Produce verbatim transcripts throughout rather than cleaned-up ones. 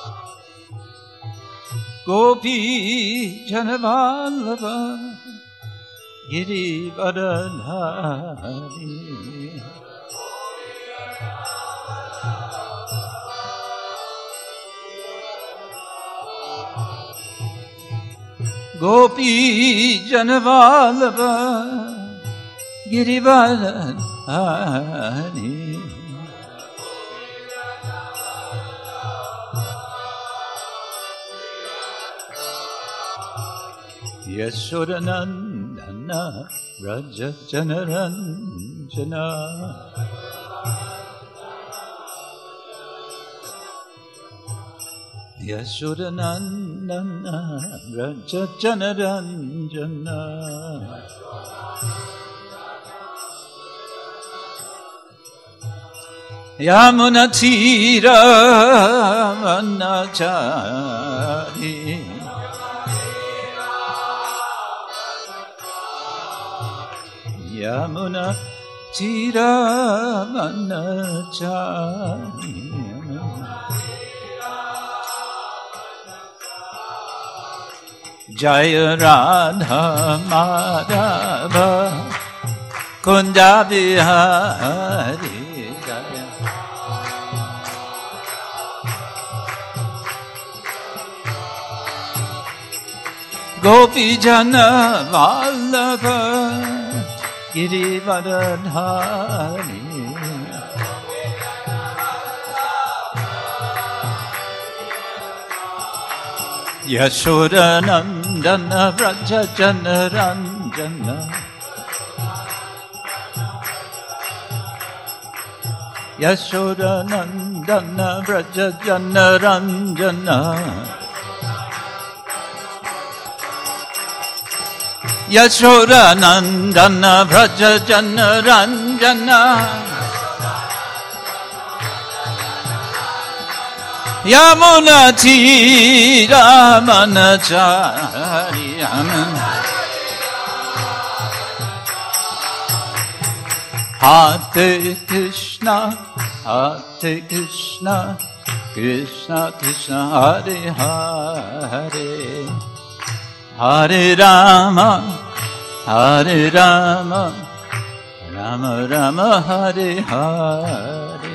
Gopi Janavallabha Girivardhari Gopi Janavallabha Girivardhari Yashodanandana Raja Janaranjana Yashodanandana Raja Janaranjana Yamunatira Vanachari Yamuna Tira Vanachari Jaya Radha Madhava Kunda Bihari Jaya Gopi Jana Vallabha Girivardhari Yashodanandana Vraja Janaranjana Yashodanandana Vraja Janaranjana Yashodanandana Vraja Janaranjana Yamuna Tira Vanachari Hare Krishna Hare Krishna Krishna Krishna Hare Hare Hare Rama Hare Rama Rama Rama Hare Hare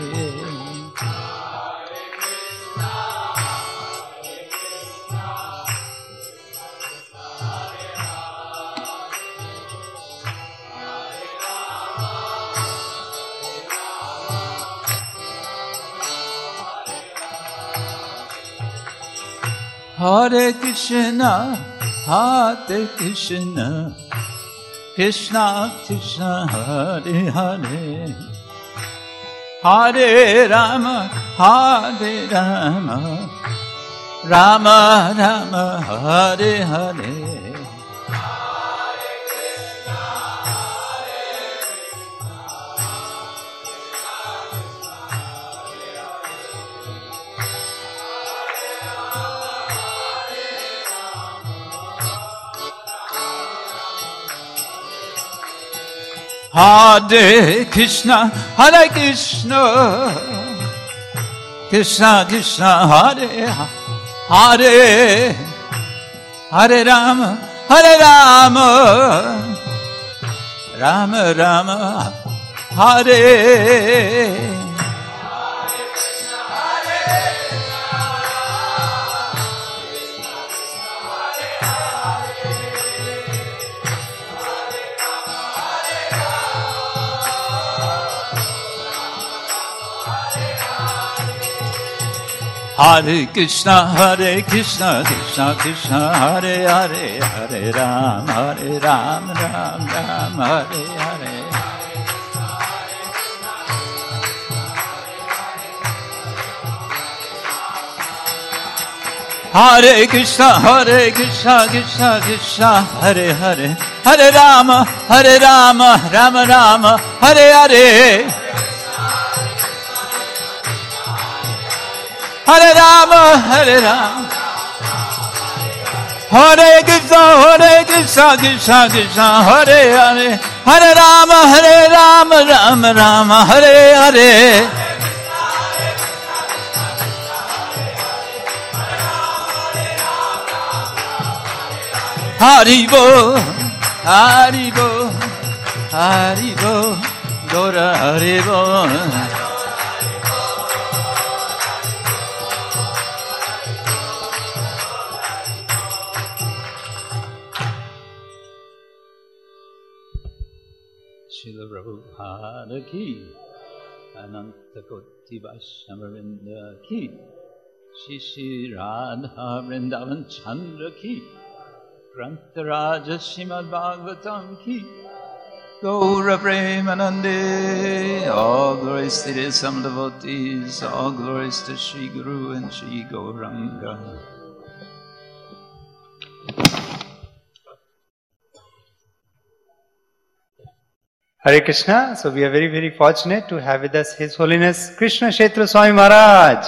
Hare Krishna, Hare Krishna, Krishna Krishna, Hare Hare, Hare Rama, Hare Rama, Rama Rama, Hare Hare. Hare Krishna, Hare Krishna, Krishna Krishna, Hare Hare, Hare Rama, Hare Rama, Rama Rama, Hare. Hare Krishna, Hare Krishna, Krishna Krishna, Hare Hare, Hare Ram, Hare Ram, Ram Ram, Hare Hare. Hare Krishna, Hare Krishna, Krishna Krishna, Hare Hare, Hare Rama, Hare Rama, Rama Rama, Hare Hare. Hare Rama, Hare Rama, Hare Krishna, Hare Krishna, Krishna Krishna, Hare Hare, Hare Rama, Hare Rama, Rama Rama, Hare Hare. Haribo, Haribo, Haribo, Gora Haribo. Srila Prabhupada ki, Ananta Koti Vaishnavarinda ki, Shri Shri Radha Vrindavan Chandra ki, Grantaraja Srimad Bhagavatam ki, Gaura Premanande. All glories to the some devotees, all glories to Shri Guru and Shri Gauranga. Hare Krishna. So we are very, very fortunate to have with us His Holiness Krishna Kshetra Swami Maharaj.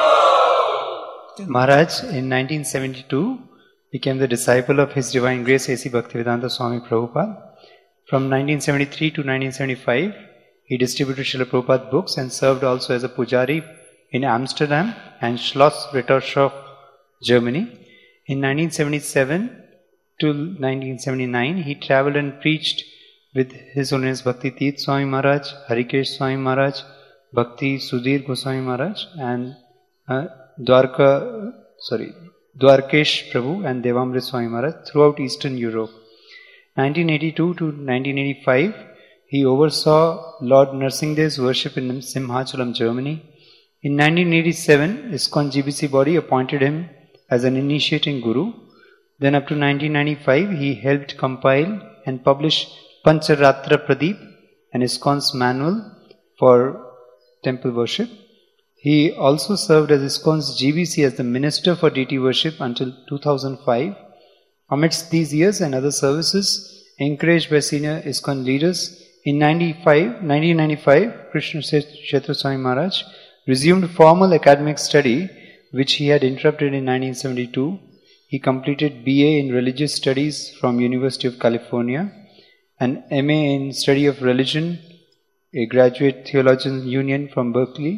Maharaj in nineteen seventy-two became the disciple of His Divine Grace A C Bhaktivedanta Swami Prabhupada. From nineteen seventy-three to nineteen seventy-five, he distributed Srila Prabhupada books and served also as a pujari in Amsterdam and Schloss Rittershof, Germany. In nineteen seventy-seven to nineteen seventy-nine, he travelled and preached with His Holiness Bhakti Tirth Swami Maharaj, Harikesh Swami Maharaj, Bhakti Sudhir Goswami Maharaj, and uh, Dwarka, sorry, Dwarkesh Prabhu and Devamrit Swami Maharaj throughout Eastern Europe. nineteen eighty-two to nineteen eighty-five, he oversaw Lord Narsinghdev's worship in Simhachalam, Germany. In nineteen eighty-seven, ISKCON G B C body appointed him as an initiating guru. Then up to nineteen ninety-five, he helped compile and publish Pancharatra Pradeep, an ISKCON's manual for temple worship. He also served as ISKCON's G B C as the Minister for Deity Worship until two thousand five. Amidst these years and other services, encouraged by senior ISKCON leaders, in nineteen ninety-five, Krishna Kshetra Swami Maharaj resumed formal academic study, which he had interrupted in nineteen seventy-two. He completed B A in Religious Studies from University of California, an M A in Study of Religion, a Graduate Theologian Union from Berkeley,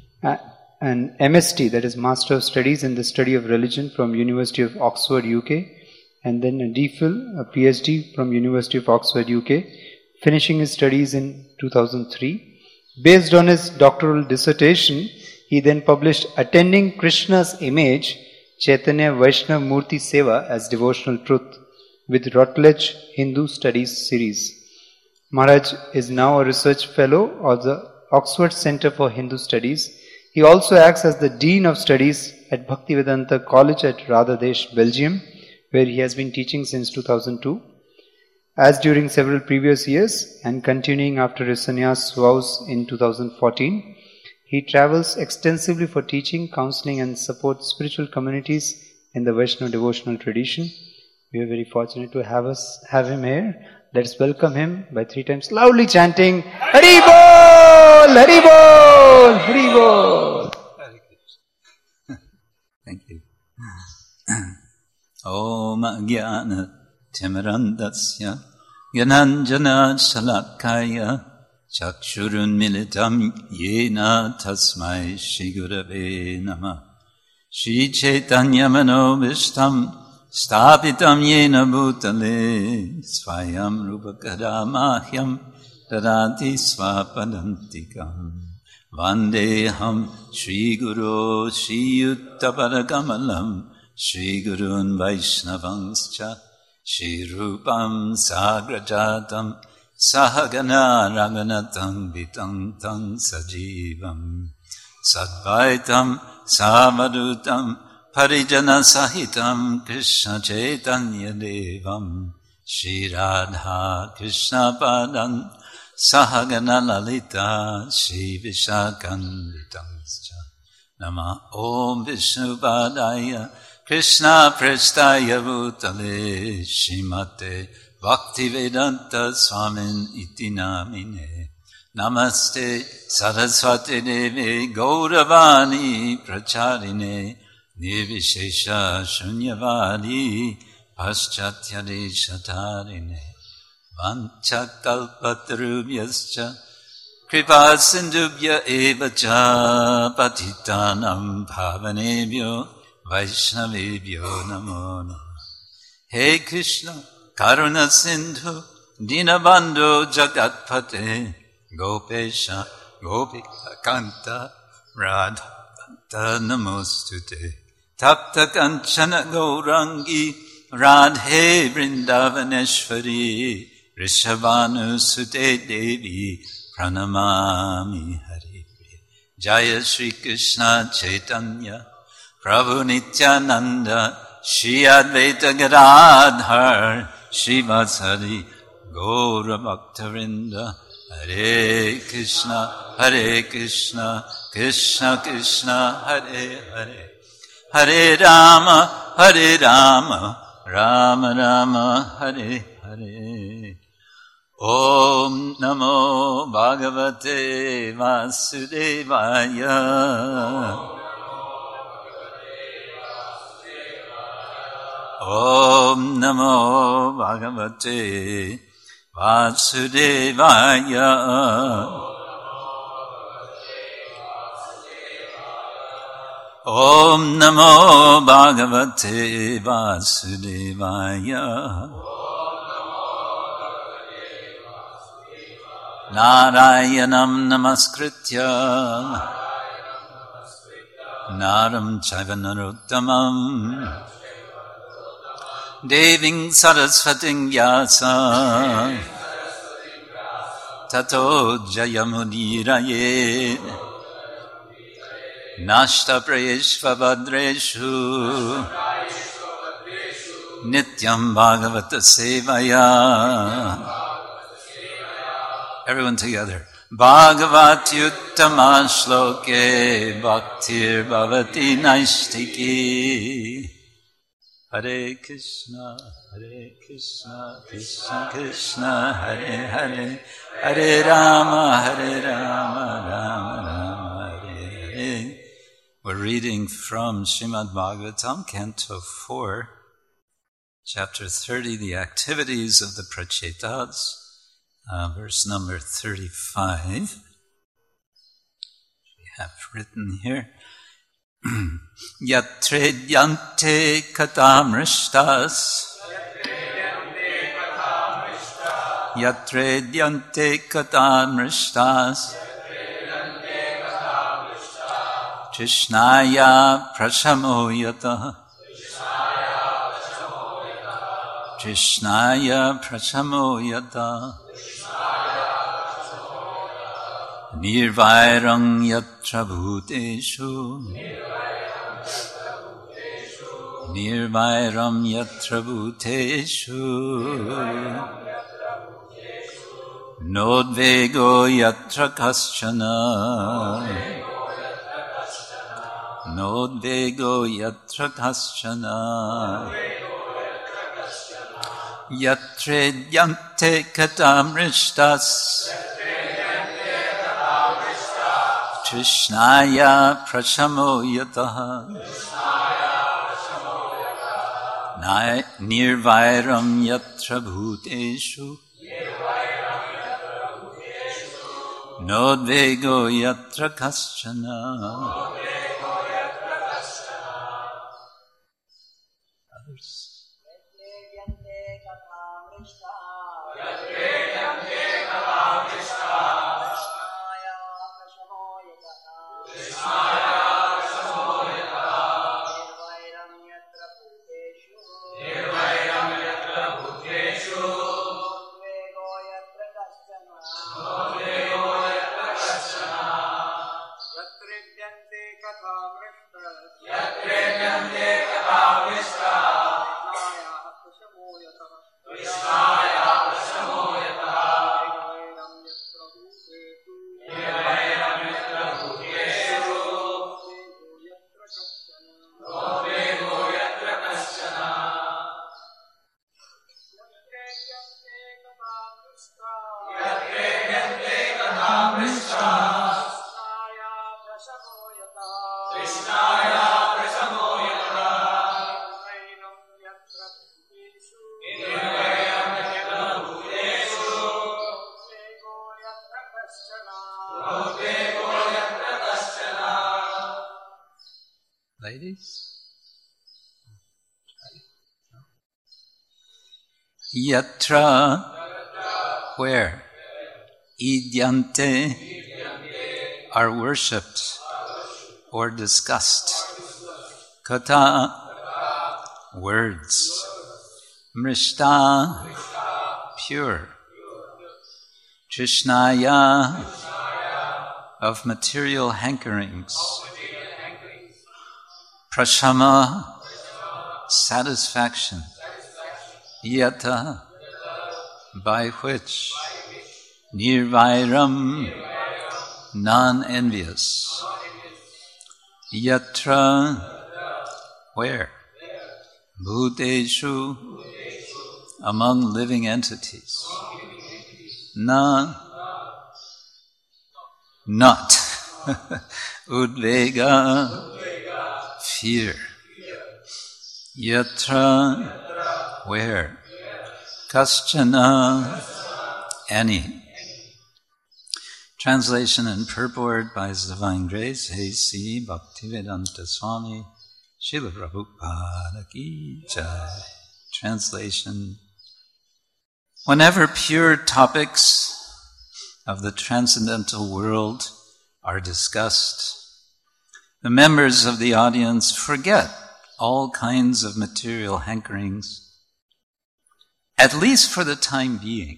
an M S T, that is Master of Studies in the Study of Religion from University of Oxford, U K, and then a D Phil, a P H D from University of Oxford, U K, finishing his studies in two thousand three. Based on his doctoral dissertation, he then published Attending Krishna's Image, Chaitanya Vaishnav Murti Seva as Devotional Truth with Routledge Hindu Studies series. Maharaj is now a research fellow of the Oxford Center for Hindu Studies. He also acts as the Dean of Studies at Bhaktivedanta College at Radhadesh, Belgium, where he has been teaching since two thousand two. As during several previous years and continuing after his sannyas vows in two thousand fourteen, he travels extensively for teaching, counseling and supports spiritual communities in the Vaishnava devotional tradition. We are very fortunate to have us have him here. Let's welcome him by three times loudly chanting Hari Bol! Hari Bol! Hari Bol! Thank you. Om Jnana Timirandasya Gyananjana Shalakaya Chakshurun Militam Yena Tasmai Shri Gurave Namah Shri Chaitanya Manobishtam Stapitam Yena Bhutale Svayam Rupakadamahyam Tadati Svapadantikam Vandeham Shri Guru Shri Yuttapadakamalam Shri Gurun Vaishnavanscha Shri Rupam Sagrajatam Sahagana Raganatam Vitam Tam Sajivam Sadvaitam Savadutam Parijana Sahitam Krishna Chaitanya Devam Shri Radha Krishna Padam Sahagana Lalita Shri Vishakanditanscha Nama Om Vishnu Padaya Krishna Prestaya Bhutale Shrimate Bhaktivedanta Swamin Iti Namine Namaste Saraswati Devi Gauravani Pracharine Nirvishesha Shunyavadi Paschatya Shatarine Vanchakalpatarubhyascha Kripa Sindhubhya Evacha Patitanam Bhavanebhyo Vaishnavebhyo Namo Namo He Krishna, Karuna Sindhu, Dinabandhu Jagatpate, Gopesha, Gopika Kanta, Radha Namostute, Tapta Kanchana Gaurangi, Radhe Vrindavaneshwari, Rishabhanu Sute Devi, Pranamami Hari. Jaya Shri Krishna Chaitanya, Prabhu Nityananda, Shri Advaita Gadadhar, Shri Vasari, Gaura Bhaktarinda, Hare Krishna, Hare Krishna, Krishna Krishna, Hare Hare, Hare Rama, Hare Rama, Rama Rama, Hare Hare. Om Namo Bhagavate Vasudevaya. Om Namo Bhagavate Vasudevaya. Om Namo Bhagavate Vasudevaya. Narayanam Namaskritya Naram Chaiva Narottamam Deving Saraswating Vyasa Tato Jayamudiraye Nashta Prayeshva Vadreshu Nityam Bhagavata Sevaya. Everyone together. Bhagavati Uttama Shloke Bhaktir Bhavati Naistiki. Hare Krishna, Hare Krishna, Krishna Krishna, Hare Hare, Hare Rama, Hare Rama, Rama Rama, Hare Hare. We're reading from Srimad Bhagavatam, Canto four, Chapter thirty, the activities of the Prachetas. Uh, verse number thirty-five, we have written here, Yatredyante katamrishtas, Yatredyante katamrishtas, Krishnaya prasamoyata, Krishnaya prasamoyata, Nirvairang yatra bhuteshu, Nirvairam yatra bhuteshu, Nodvego yatra kaschana, Nodvego yatra kaschana, Yatredyante katamrishtas, Krishnaya prasamoyataha, Nirvairam yatra bhuteshu, Nodvego yatra kaschana. Ladies? Yatra, where idyante are worshipped or discussed. Kata, words. Mrishta, pure. Trishnaya, of material hankerings. Prashama, satisfaction. Yata, by which. Nirvairam, non-envious. Yatra, where? Bhuteshu, among living entities. Na, not. Udvega, fear. Yatra, where? Kaschana, any. Translation and purport by His Divine Grace, A C Bhaktivedanta Swami, Srila Prabhupada Ki Jai. Translation. Whenever pure topics of the transcendental world are discussed, the members of the audience forget all kinds of material hankerings, at least for the time being.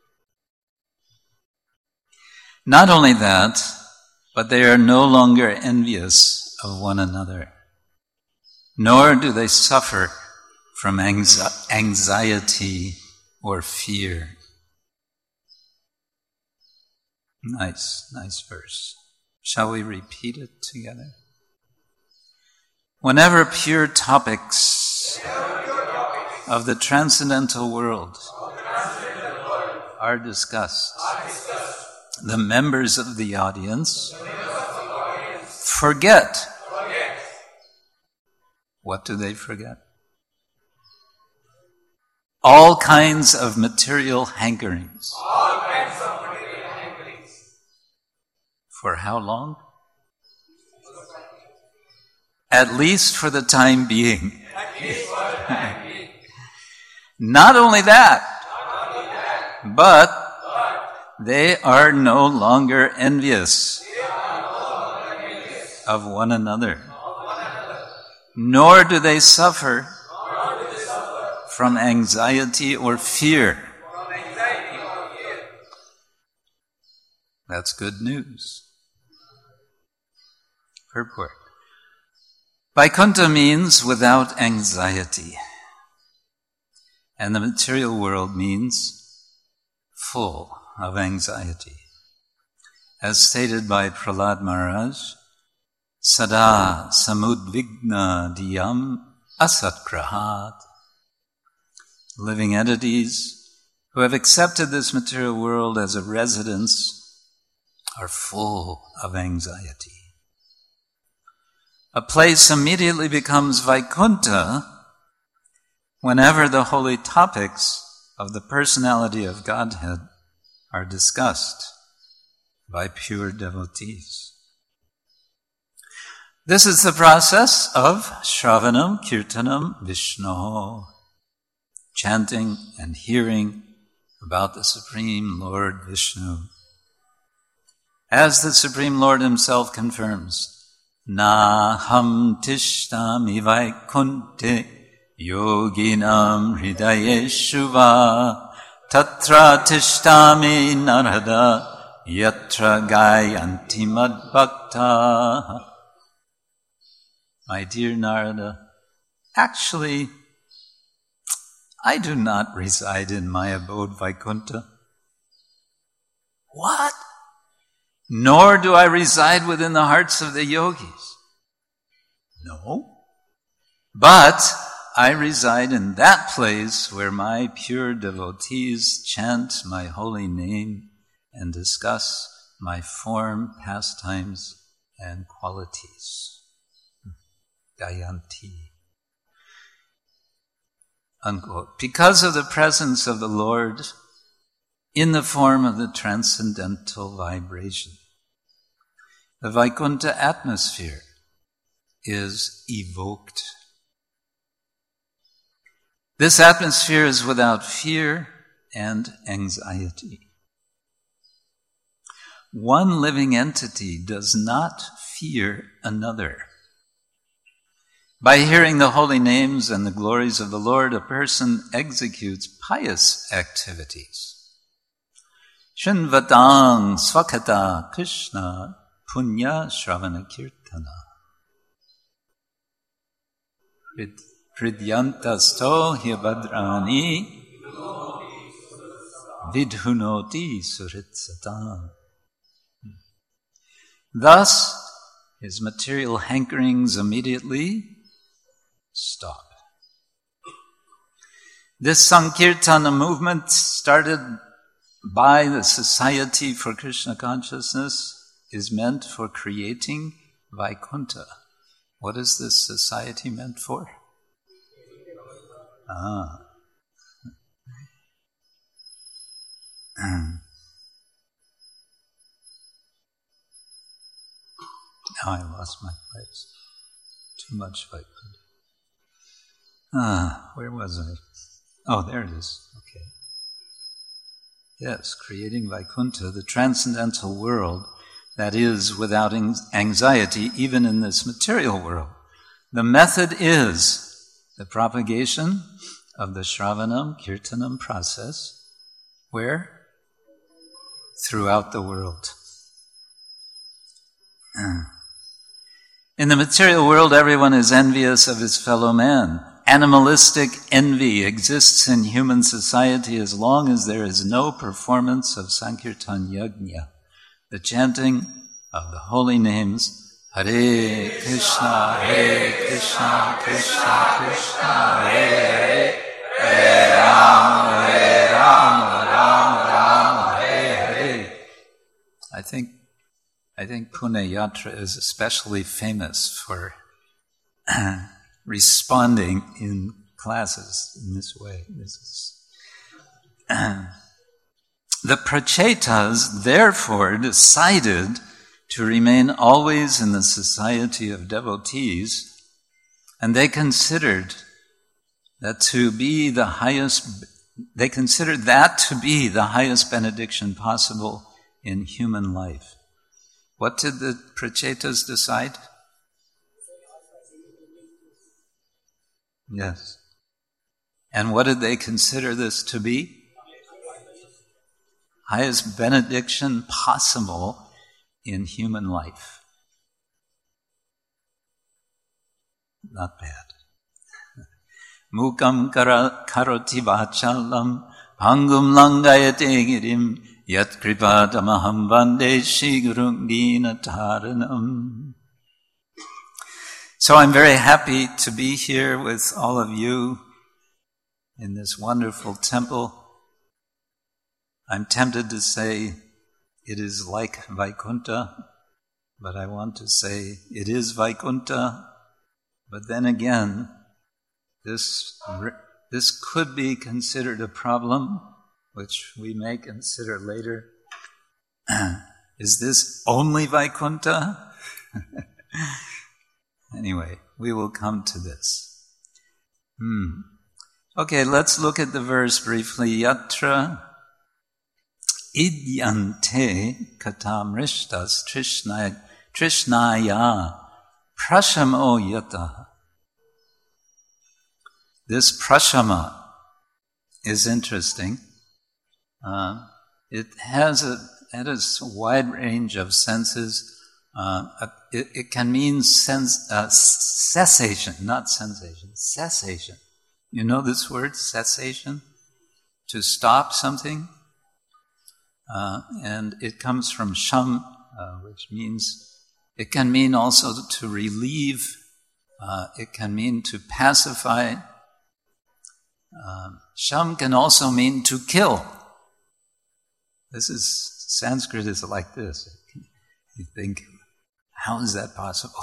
Not only that, but they are no longer envious of one another, nor do they suffer from anxiety or fear. Nice, nice verse. Shall we repeat it together? Whenever pure topics of the transcendental world are discussed, the members of the audience forget. What do they forget? All kinds of material hankerings. For how long? At least for the time being. Not only that, but they are no longer envious of one another, nor do they suffer from anxiety or fear. That's good news. Purport. Vaikuntha means without anxiety, and the material world means full of anxiety. As stated by Prahlad Maharaj, Sada samudvigna diyam asatgrahat. Living entities who have accepted this material world as a residence are full of anxiety. A place immediately becomes Vaikuntha whenever the holy topics of the personality of Godhead are discussed by pure devotees. This is the process of Shravanam, Kirtanam, Vishnu, chanting and hearing about the Supreme Lord Vishnu. As the Supreme Lord Himself confirms, Naham tishtami vaikunte yoginam hridayeshuva tatra tishtami narada yatra gayanti madbhakta. My dear Narada, actually, I do not reside in my abode Vaikuntha. What? Nor do I reside within the hearts of the yogis. No. But I reside in that place where my pure devotees chant my holy name and discuss my form, pastimes, and qualities. Gayanti. Unquote. Because of the presence of the Lord in the form of the transcendental vibration, the Vaikuntha atmosphere is evoked. This atmosphere is without fear and anxiety. One living entity does not fear another. By hearing the holy names and the glories of the Lord, a person executes pious activities. Shinvatang svakata Krishna punya shravana kirtana. Hridyantasto hyabadrani vidhunoti suritsatam. Thus, his material hankerings immediately stop. This Sankirtana movement, started by the Society for Krishna Consciousness, is meant for creating Vaikuntha. What is this society meant for? Ah. Now I lost my place. Too much Vaikuntha. Ah, where was I? Oh, there it is. Okay. Yes, creating Vaikuntha, the transcendental world that is without anxiety, even in this material world. The method is the propagation of the Shravanam, Kirtanam process. Where? Throughout the world. In the material world, everyone is envious of his fellow man. Animalistic envy exists in human society as long as there is no performance of Sankirtan Yajna, the chanting of the holy names, Hare Krishna, Hare Krishna, Krishna Krishna, Hare Hare, Hare Rama, Hare Rama, Rama Rama, Hare Hare. I think, I think Pune Yatra is especially famous for responding in classes in this way. This is the Prachetas therefore decided to remain always in the society of devotees, and they considered that to be the highest, they considered that to be the highest benediction possible in human life. What did the Prachetas decide? Yes. And what did they consider this to be? Highest benediction possible in human life. Not bad. Mukam karoti vachalam pangum langayate girim yat kripadamaham vande shigurum dinataranam. So I'm very happy to be here with all of you in this wonderful temple. I'm tempted to say it is like Vaikuntha, but I want to say it is Vaikuntha. But then again, this, this could be considered a problem, which we may consider later. Is this only Vaikuntha? Anyway, we will come to this. Hmm. Okay, let's look at the verse briefly. Yatra idyante katam rishtas trishnaya, trishnaya prashamo yata. This prashama is interesting. Uh, it has a, it has a wide range of senses. Uh, it, it can mean sense, uh, cessation, not sensation, cessation. You know this word, cessation? To stop something. Uh, and it comes from sham, uh, which means, it can mean also to relieve, uh, it can mean to pacify. Uh, sham can also mean to kill. This is, Sanskrit is like this. You think, how is that possible?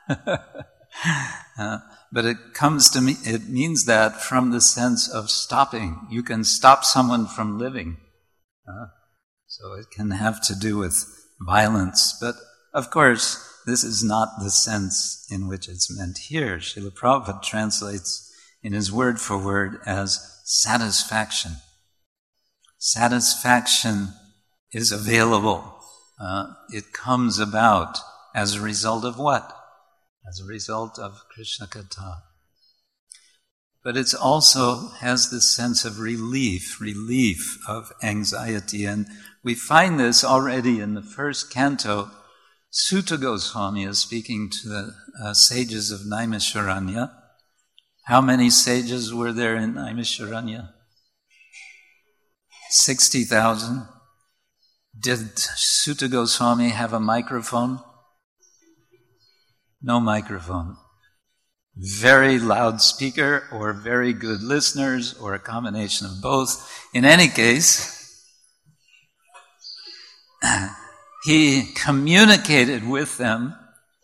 uh, but it comes to me, it means that from the sense of stopping. You can stop someone from living. Uh, so it can have to do with violence. But of course, this is not the sense in which it's meant here. Srila Prabhupada translates in his word for word as satisfaction. Satisfaction is available. Uh, it comes about as a result of what? As a result of Krishna Katha. But it also has this sense of relief, relief of anxiety. And we find this already in the first canto. Sutta Goswami is speaking to the uh, sages of Naimisharanya. How many sages were there in Naimisharanya? sixty thousand. Did Sutta Goswami have a microphone? No microphone. Very loud speaker or very good listeners or a combination of both. In any case, he communicated with them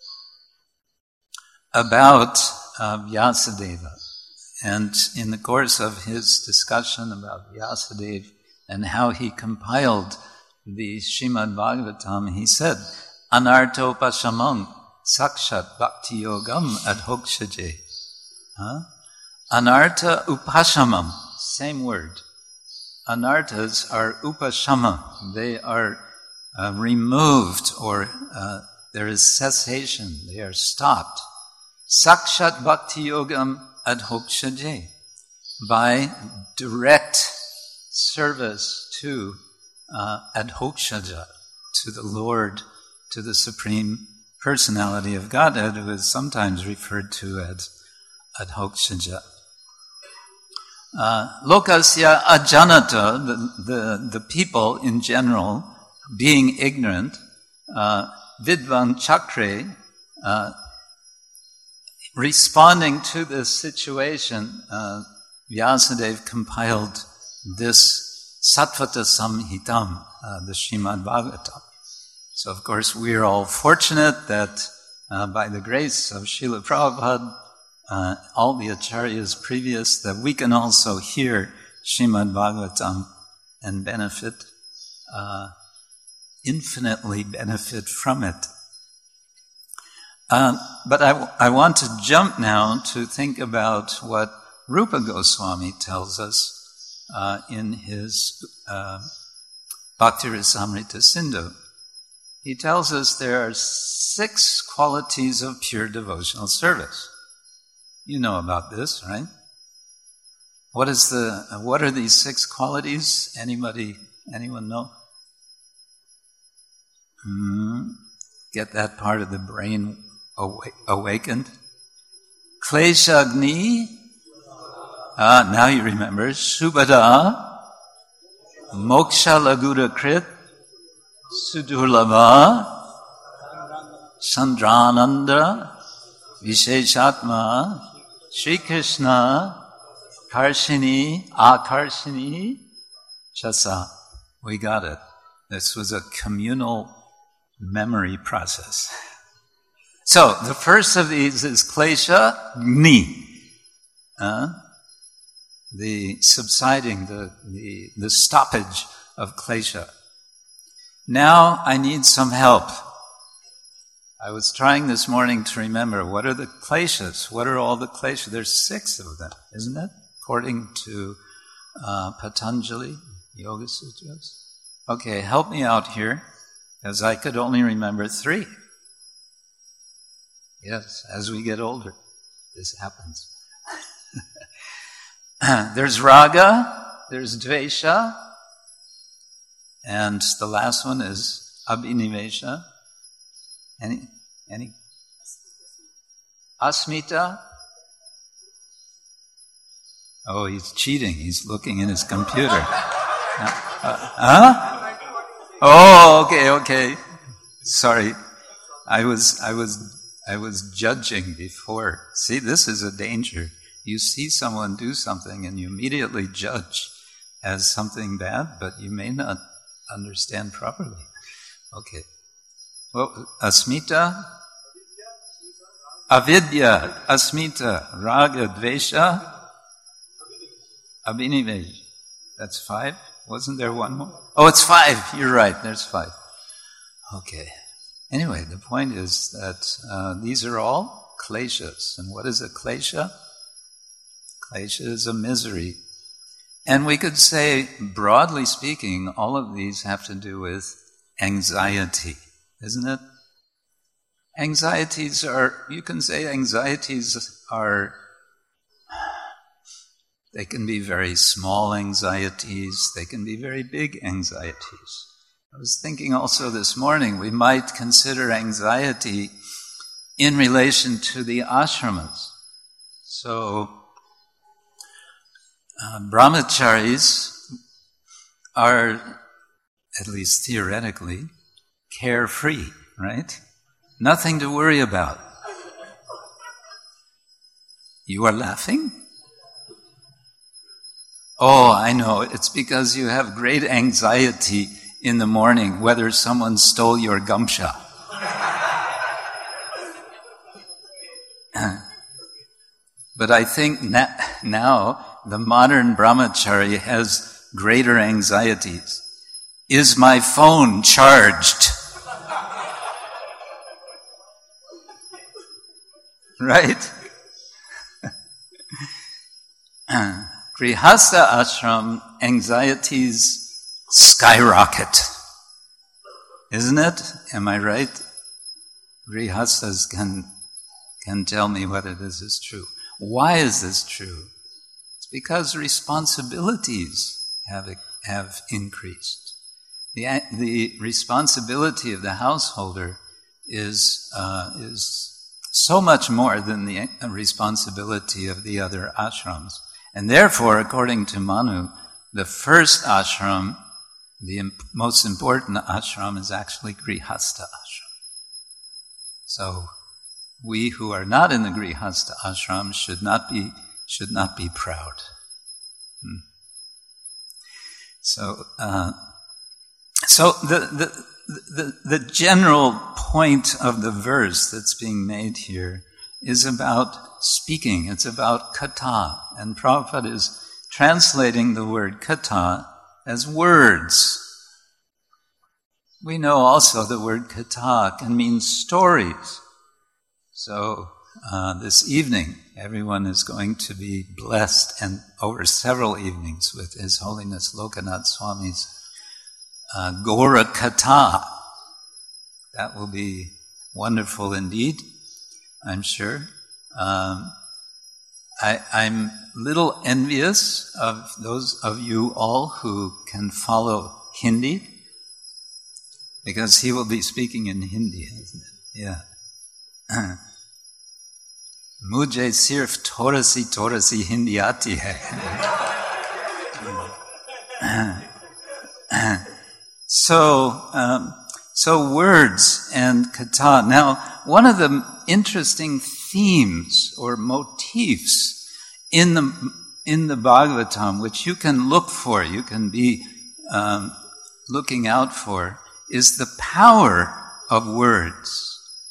about uh, Vyasadeva. And in the course of his discussion about Vyasadeva and how he compiled the Srimad Bhagavatam, he said, Anartopashamam sakshat bhakti yogam adhokshaje. Huh? Anartha upashamam, same word. Anarthas are upashama. They are uh, removed or uh, there is cessation. They are stopped. Sakshat bhakti yogam adhokshaje. By direct service to uh, adhokshaja, to the Lord, to the Supreme Personality of Godhead, who is sometimes referred to as adhokshaja. Uh, lokasya ajanata, the, the, the people in general, being ignorant, uh, vidvan chakre, uh, responding to this situation, uh, Vyasadeva compiled this Sattvata Samhitam, uh, the Srimad Bhagavatam. So, of course, we are all fortunate that uh, by the grace of Srila Prabhupada, uh, all the acharyas previous, that we can also hear Srimad Bhagavatam and benefit, uh, infinitely benefit from it. Uh, but I, I want to jump now to think about what Rupa Goswami tells us uh, in his uh, Bhakti Rasamrita Sindhu. He tells us there are six qualities of pure devotional service. You know about this, right? What is the? What are these six qualities? Anybody? Anyone know? Hmm. Get that part of the brain awa- awakened. Kleshagni. Ah, now you remember. Subhada. Moksha Lagura Krit. Sudurlava, Sandrananda, Visheshatma, Sri Krishna, Karshini, Akarshini, Chasa. We got it. This was a communal memory process. So, the first of these is Klesha Gni. Uh, the subsiding, the, the, the stoppage of Klesha. Now I need some help. I was trying this morning to remember, what are the kleshas? What are all the kleshas? There's six of them, isn't it? According to uh, Patanjali Yoga Sutras. Okay, help me out here, as I could only remember three. Yes, as we get older, this happens. There's raga, there's dvesha, and the last one is abhinivesha. Any? Any? Asmita? Oh, he's cheating. He's looking in his computer. Uh, uh, huh? Oh, okay, okay. Sorry. I was, I was, I was judging before. See, this is a danger. You see someone do something and you immediately judge as something bad, but you may not understand properly. Okay. Well, asmita, avidya, asmita, raga, dvesha, abhinivesha. That's five? Wasn't there one more? Oh, it's five. You're right. There's five. Okay. Anyway, the point is that uh, these are all kleshas. And what is a klesha? Klesha is a misery. And we could say, broadly speaking, all of these have to do with anxiety, isn't it? Anxieties are, you can say anxieties are, they can be very small anxieties, they can be very big anxieties. I was thinking also this morning, we might consider anxiety in relation to the ashramas. So, uh, brahmacharis are, at least theoretically, carefree, right? Nothing to worry about. You are laughing? Oh, I know. It's because you have great anxiety in the morning whether someone stole your gamsha. But I think na- now the modern brahmachari has greater anxieties. Is my phone charged? Right? Grihastha ashram, anxieties skyrocket. Isn't it? Am I right? Grihasthas can, can tell me whether this is true. Why is this true? It's because responsibilities have, have increased. The, the responsibility of the householder is, uh, is so much more than the responsibility of the other ashrams. And therefore, according to Manu, the first ashram, the imp- most important ashram, is actually Grihastha ashram. So, we who are not in the Grihastha ashram should not be, should not be proud. Hmm. So, uh, so the, the, the, the general point of the verse that's being made here is about speaking. It's about katha. And Prabhupada is translating the word katha as words. We know also the word katha can mean stories. So uh, this evening, everyone is going to be blessed, and over several evenings, with His Holiness Lokanath Swami's uh, Gora Katha. That will be wonderful indeed, I'm sure. Um, I, I'm a little envious of those of you all who can follow Hindi, because he will be speaking in Hindi, isn't it? Yeah. Mujhe sirf thoda si thoda si Hindi aati hai. So, um, so words and katha. Now, one of the interesting themes or motifs in the in the Bhagavatam, which you can look for, you can be um, looking out for, is the power of words.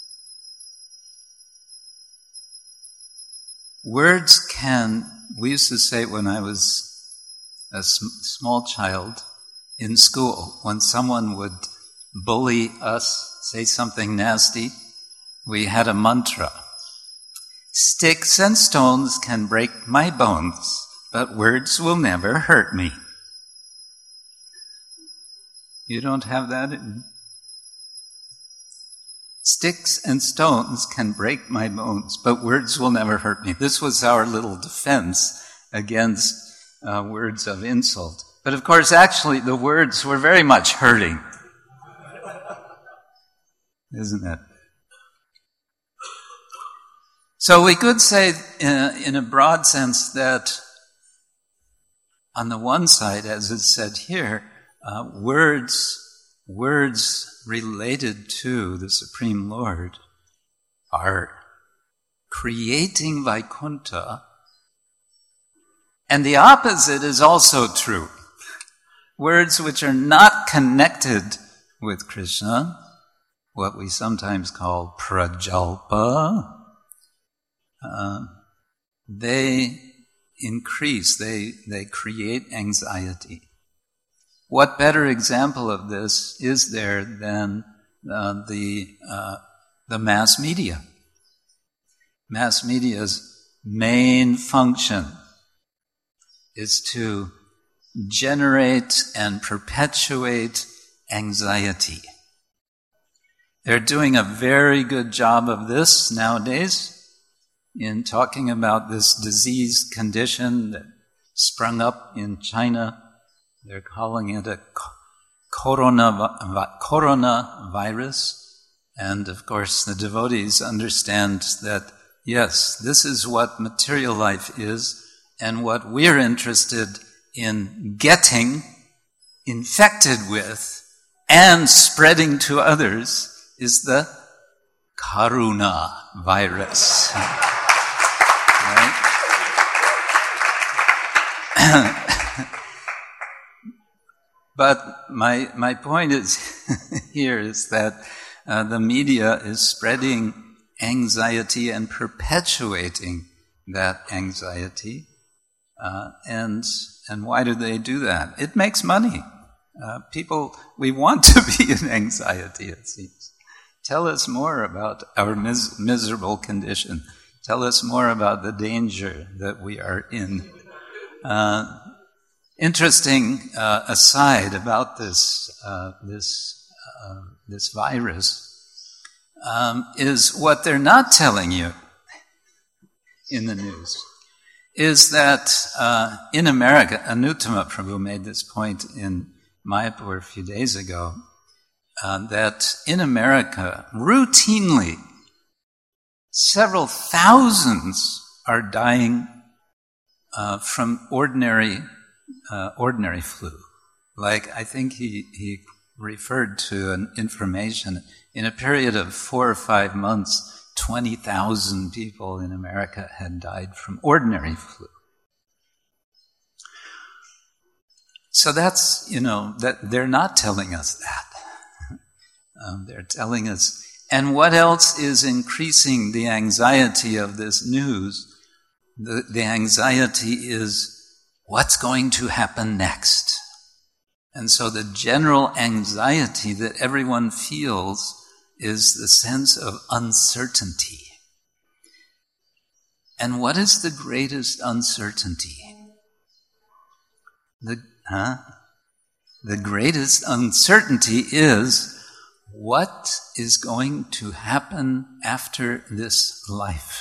Words can, we used to say when I was a sm- small child in school, when someone would bully us, say something nasty, we had a mantra. Sticks and stones can break my bones, but words will never hurt me. You don't have that in? Sticks and stones can break my bones, but words will never hurt me. This was our little defense against uh, words of insult. But of course, actually, the words were very much hurting. Isn't it? So we could say, uh, in a broad sense, that on the one side, as is said here, uh, words, words related to the Supreme Lord are creating Vaikuntha, and the opposite is also true. Words which are not connected with Krishna, what we sometimes call prajalpa, uh, they increase, they, they create anxiety. What better example of this is there than uh, the uh, the mass media? Mass media's main function is to generate and perpetuate anxiety. They're doing a very good job of this nowadays in talking about this disease condition that sprung up in China. They're calling it a corona, coronavirus. And of course, the devotees understand that, yes, this is what material life is, and what we're interested in getting infected with and spreading to others is the karuna virus. Right? But my my point is here is that uh, the media is spreading anxiety and perpetuating that anxiety. Uh, and and why do they do that? It makes money. Uh, people, we want to be in anxiety, it seems. Tell us more about our mis- miserable condition. Tell us more about the danger that we are in. Uh, interesting uh, aside about this uh, this uh, this virus um, is what they're not telling you in the news. Is that uh, in America, Anuttama Prabhu made this point in Mayapur a few days ago, uh, that in America, routinely, several thousands are dying uh, from ordinary uh, ordinary flu. Like, I think he, he referred to an information, in a period of four or five months, twenty thousand people in America had died from ordinary flu. So that's, you know, that they're not telling us that. um, they're telling us, and what else is increasing the anxiety of this news? The, the anxiety is what's going to happen next. And so the general anxiety that everyone feels is the sense of uncertainty. And what is the greatest uncertainty? The, huh? The greatest uncertainty is what is going to happen after this life.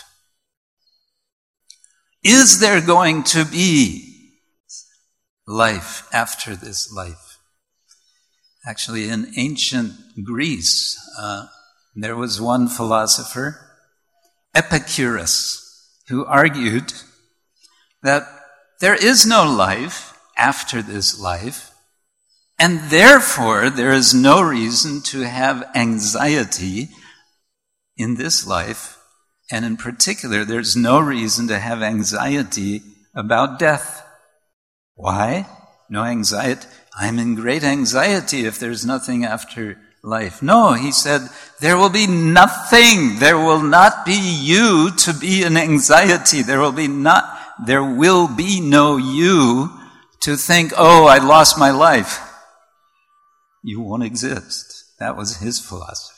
Is there going to be life after this life? Actually, in ancient Greece, uh, there was one philosopher, Epicurus, who argued that there is no life after this life, and therefore there is no reason to have anxiety in this life, and in particular, there's no reason to have anxiety about death. Why? No anxiety. I'm in great anxiety if there's nothing after life. No, he said, there will be nothing. There will not be you to be in anxiety. There will be not, there will be no you to think, oh, I lost my life. You won't exist. That was his philosophy,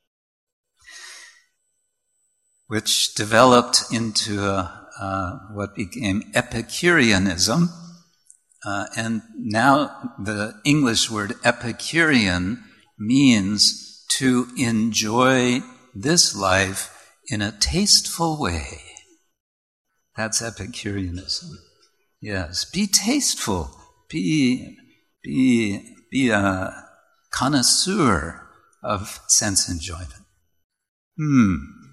which developed into a, uh, what became Epicureanism. Uh, and now the English word Epicurean means to enjoy this life in a tasteful way. That's Epicureanism. Yes, be tasteful. Be, be, be a connoisseur of sense enjoyment. Hmm.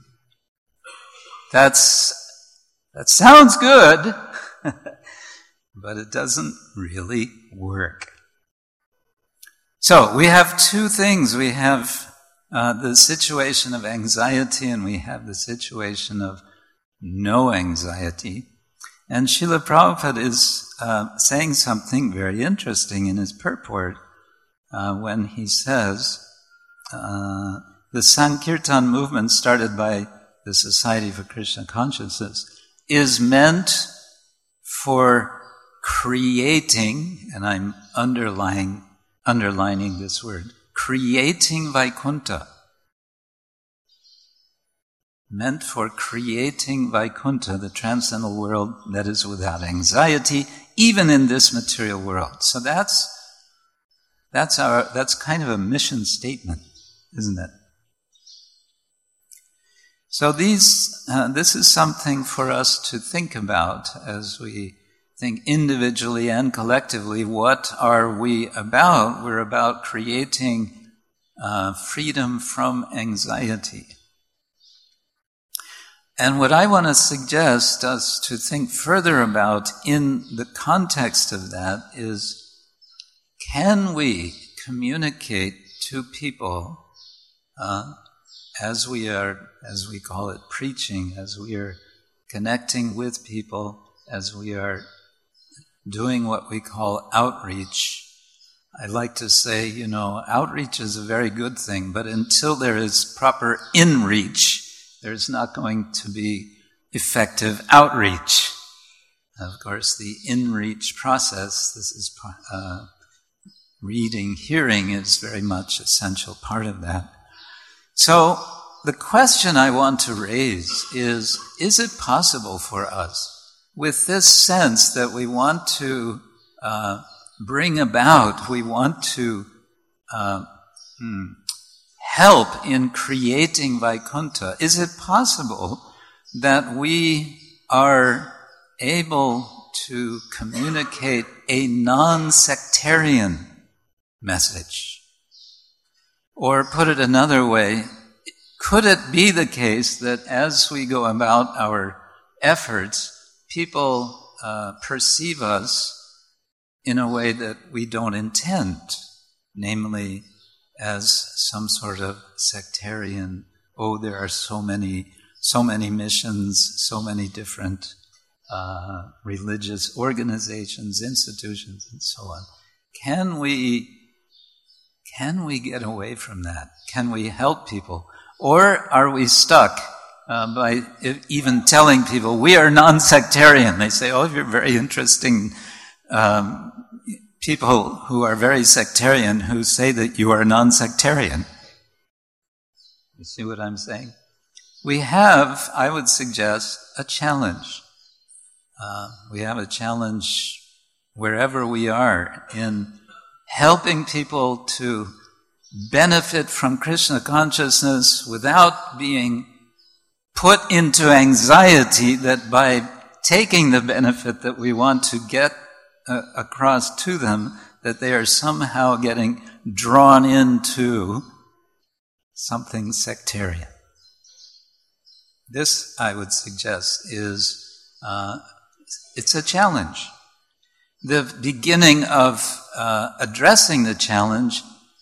That's, that sounds good. But it doesn't really work. So we have two things. We have uh, the situation of anxiety, and we have the situation of no anxiety. And Srila Prabhupada is uh, saying something very interesting in his purport uh, when he says uh, the Sankirtan movement started by the Society for Krishna Consciousness is meant for creating, and I'm underlining, underlining this word, creating Vaikuntha. Meant for creating Vaikuntha, the transcendental world that is without anxiety, even in this material world. So that's that's our that's kind of a mission statement, isn't it? So these uh, this is something for us to think about as we think individually and collectively. What are we about? We're about creating uh, freedom from anxiety. And what I want to suggest us to think further about in the context of that is, can we communicate to people uh, as we are, as we call it, preaching, as we are connecting with people, as we are doing what we call outreach? I like to say, you know, outreach is a very good thing, but until there is proper inreach, there's not going to be effective outreach. Of course, the inreach process, this is uh, reading, hearing is very much essential part of that. So the question I want to raise is, is it possible for us, with this sense that we want to uh, bring about, we want to uh, hmm, help in creating Vaikuntha, is it possible that we are able to communicate a non-sectarian message? Or put it another way, could it be the case that as we go about our efforts, people uh, perceive us in a way that we don't intend, namely as some sort of sectarian, oh, there are so many, so many missions, so many different uh, religious organizations, institutions, and so on. Can we, can we get away from that? Can we help people? Or are we stuck uh, by even telling people, we are non-sectarian? They say, oh, you're very interesting um, people who are very sectarian who say that you are non-sectarian. You see what I'm saying? We have, I would suggest, a challenge. Uh, we have a challenge wherever we are in helping people to benefit from Krishna consciousness without being put into anxiety that by taking the benefit that we want to get uh, across to them, that they are somehow getting drawn into something sectarian. This, I would suggest, is uh, it's a challenge. The beginning of uh, addressing the challenge,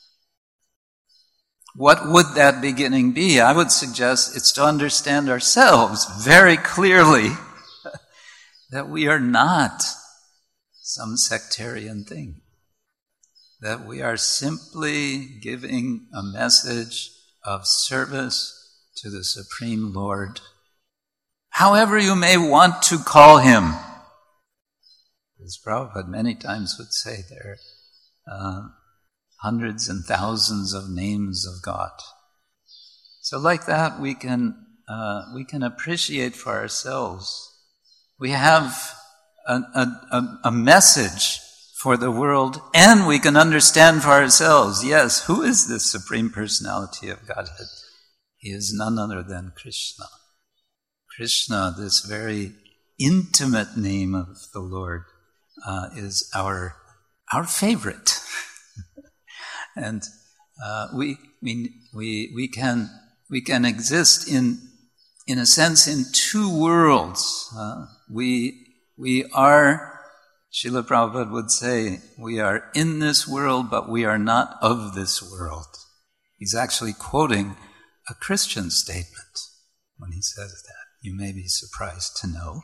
what would that beginning be? I would suggest it's to understand ourselves very clearly that we are not some sectarian thing, that we are simply giving a message of service to the Supreme Lord, however you may want to call him. As Prabhupada many times would say, there are uh, hundreds and thousands of names of God. So like that, we can uh, we can appreciate for ourselves. We have a, a, a message for the world, and we can understand for ourselves, yes, who is this Supreme Personality of Godhead? He is none other than Krishna. Krishna, this very intimate name of the Lord, uh, is our our favorite. And uh, we, we we we can we can exist in in a sense in two worlds. Uh, we we are, Srila Prabhupada would say, we are in this world, but we are not of this world. He's actually quoting a Christian statement when he says that. You may be surprised to know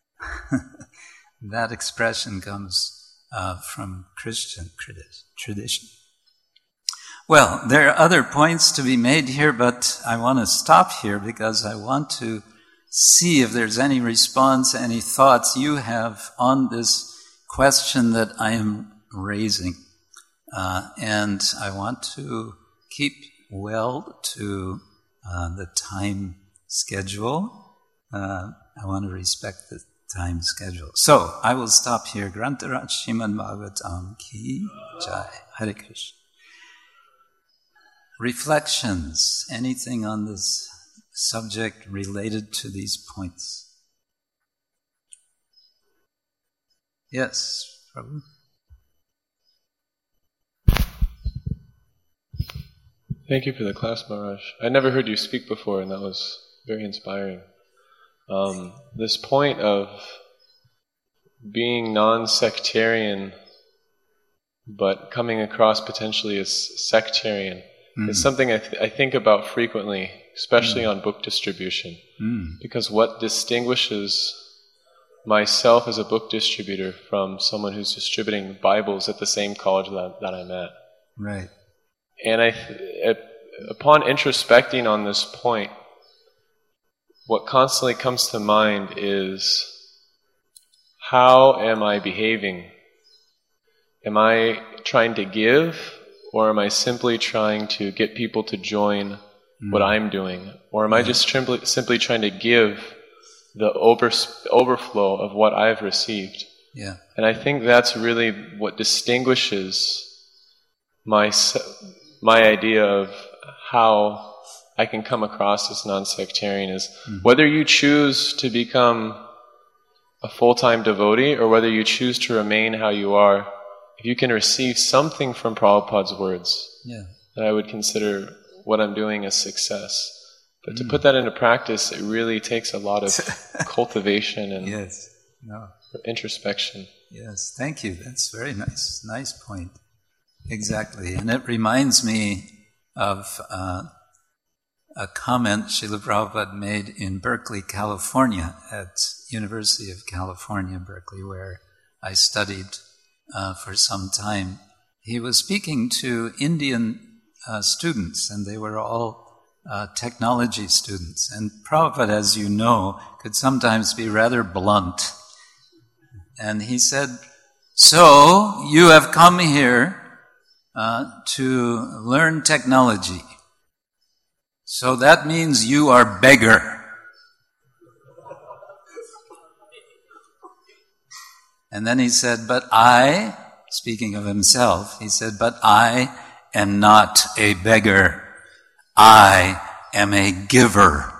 that expression comes uh, from Christian tradition. Well, there are other points to be made here, but I want to stop here because I want to see if there's any response, any thoughts you have on this question that I am raising. Uh, and I want to keep well to uh, the time schedule. Uh, I want to respect the time schedule. So, I will stop here. Grantaraj Srimad Bhagavatam Ki Jai. Hare Krishna. Reflections. Anything on this subject related to these points? Yes, Prabhu. Thank you for the class, Maharaj. I never heard you speak before, and that was very inspiring. Um, this point of being non-sectarian, but coming across potentially as sectarian, mm. is something I, th- I think about frequently, especially mm. on book distribution. Mm. Because what distinguishes myself as a book distributor from someone who's distributing Bibles at the same college that, that I'm at. Right. And I, th- upon introspecting on this point, what constantly comes to mind is, how am I behaving? Am I trying to give, or am I simply trying to get people to join mm. what I'm doing? Or am I just simply, simply trying to give the over, overflow of what I've received? Yeah. And I think that's really what distinguishes my my idea of how I can come across as non-sectarian is mm-hmm. whether you choose to become a full-time devotee or whether you choose to remain how you are, if you can receive something from Prabhupada's words, yeah. then I would consider what I'm doing a success. But mm. to put that into practice, it really takes a lot of cultivation and yes. no. introspection. Yes, thank you. That's very nice. Nice point. Exactly. And it reminds me of uh, a comment Srila Prabhupada made in Berkeley, California, at University of California, Berkeley, where I studied uh, for some time. He was speaking to Indian uh, students, and they were all uh, technology students. And Prabhupada, as you know, could sometimes be rather blunt. And he said, "So, you have come here uh, to learn technology. So that means you are beggar." And then he said, "But I," speaking of himself, he said, "but I am not a beggar. I am a giver."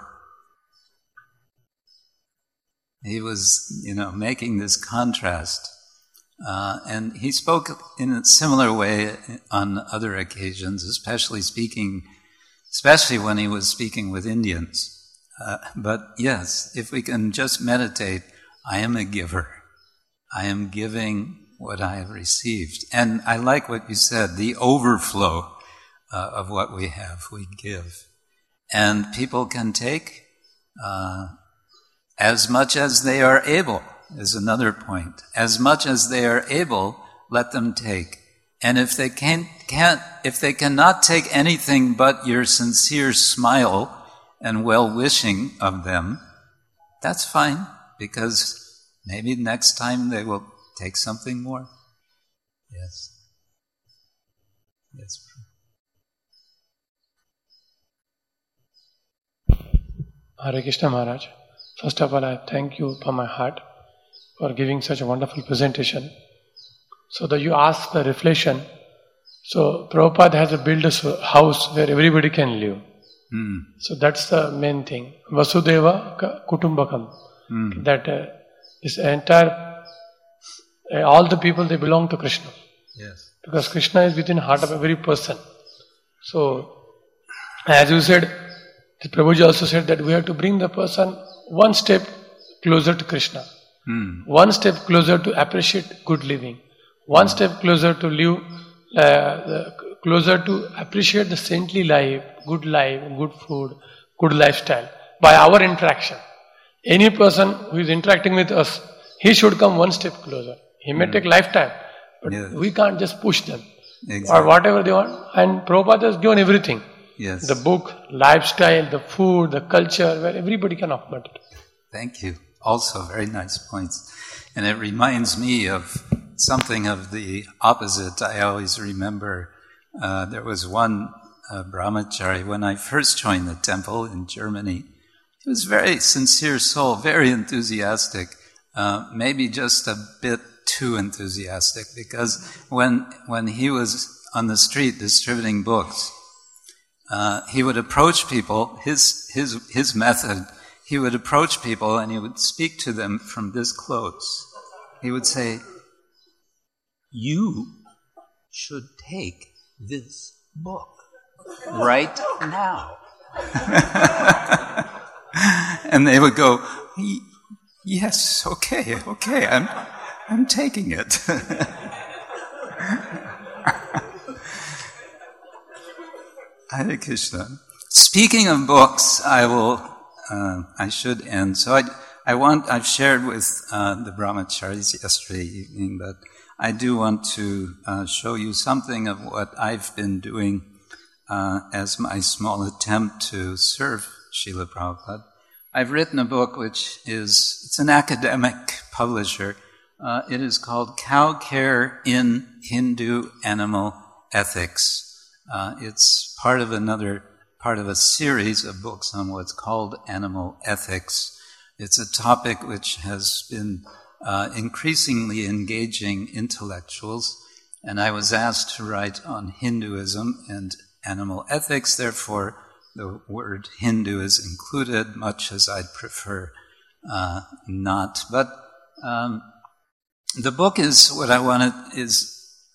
He was, you know, making this contrast. Uh, and he spoke in a similar way on other occasions, especially speaking, especially when he was speaking with Indians. Uh, but yes, if we can just meditate, I am a giver. I am giving what I have received. And I like what you said, the overflow uh, of what we have, we give. And people can take uh, as much as they are able, is another point. As much as they are able, let them take. And if they can't, can't, if they cannot take anything but your sincere smile and well-wishing of them, that's fine, because maybe next time they will take something more. Yes. Yes. Hare Krishna Maharaj. First of all, I thank you from my heart for giving such a wonderful presentation. So that you ask the reflection. So Prabhupada has built a house where everybody can live. Mm. So that's the main thing. Vasudeva Kutumbakam. Mm. That uh, this entire, uh, all the people, they belong to Krishna. Yes. Because Krishna is within the heart of every person. So, as you said, the Prabhuji also said that we have to bring the person one step closer to Krishna. Mm. One step closer to appreciate good living. One mm. step closer to live, uh, the, closer to appreciate the saintly life, good life, good food, good lifestyle by our interaction. Any person who is interacting with us, he should come one step closer. He may mm. take lifetime, but yes. we can't just push them. Exactly. Or whatever they want. And Prabhupada has given everything. Yes. The book, lifestyle, the food, the culture, where everybody can operate. Thank you. Also very nice points. And it reminds me of something of the opposite. I always remember uh, there was one uh, brahmachari when I first joined the temple in Germany. He was a very sincere soul, very enthusiastic uh, maybe just a bit too enthusiastic, because when when he was on the street distributing books, uh, he would approach people. His his his method. He would approach people and he would speak to them from this close. He would say, "You should take this book right now." And they would go, "Yes, okay, okay, I'm I'm taking it." Hare Krishna. Speaking of books, I will, uh, I should end. So I, I want, I've shared with uh, the brahmacharis yesterday evening, but I do want to uh, show you something of what I've been doing uh, as my small attempt to serve Srila Prabhupada. I've written a book which is, it's an academic publisher. Uh, it is called Cow Care in Hindu Animal Ethics. Uh, it's part of another, part of a series of books on what's called animal ethics. It's a topic which has been uh, increasingly engaging intellectuals, and I was asked to write on Hinduism and animal ethics, therefore the word Hindu is included, much as I'd prefer uh, not. But um, the book is what I wanted is,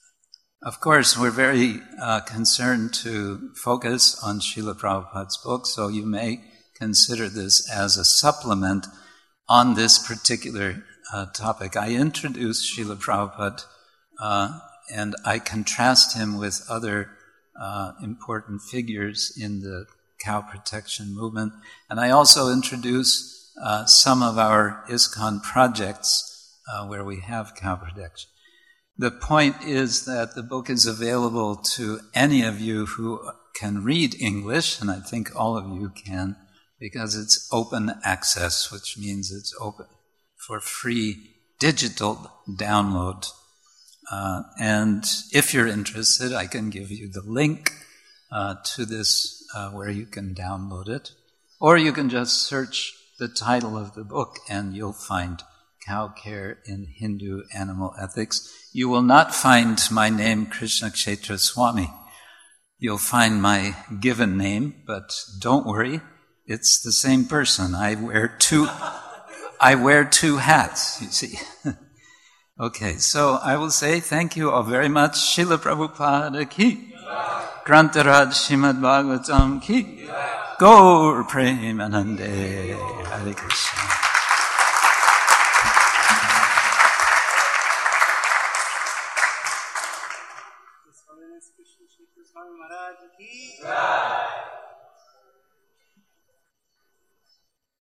of course, we're very uh, concerned to focus on Srila Prabhupada's book, so you may consider this as a supplement on this particular uh, topic. I introduce Srila Prabhupada uh, and I contrast him with other uh, important figures in the cow protection movement. And I also introduce uh, some of our ISKCON projects uh, where we have cow protection. The point is that the book is available to any of you who can read English, and I think all of you can, because it's open access, which means it's open for free digital download. Uh, and if you're interested, I can give you the link uh, to this uh, where you can download it. Or you can just search the title of the book and you'll find Cow Care in Hindu Animal Ethics. You will not find my name, Krishna Kshetra Swami. You'll find my given name, but don't worry, it's the same person. I wear two, I wear two hats, you see. Okay, so I will say thank you all very much. Srila Prabhupada ki, Grantaraj Srimad Bhagavatam ki, Gaur Premanande, Hare Krishna. His Holiness Krishna Kshetra Swami Maharaj ki.